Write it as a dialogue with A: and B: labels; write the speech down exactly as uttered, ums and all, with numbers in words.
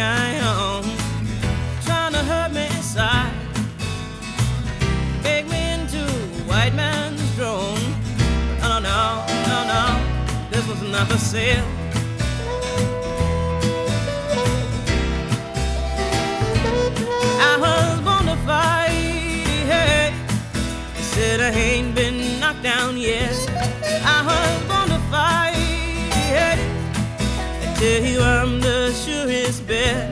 A: I own, trying to hurt me inside, make me into a white man's drone. Oh no, no, no, this was not for sale. I was born to fight, hey. They said I ain't been knocked down yet. I was born to fight, hey. They tell you I'm the surest bet.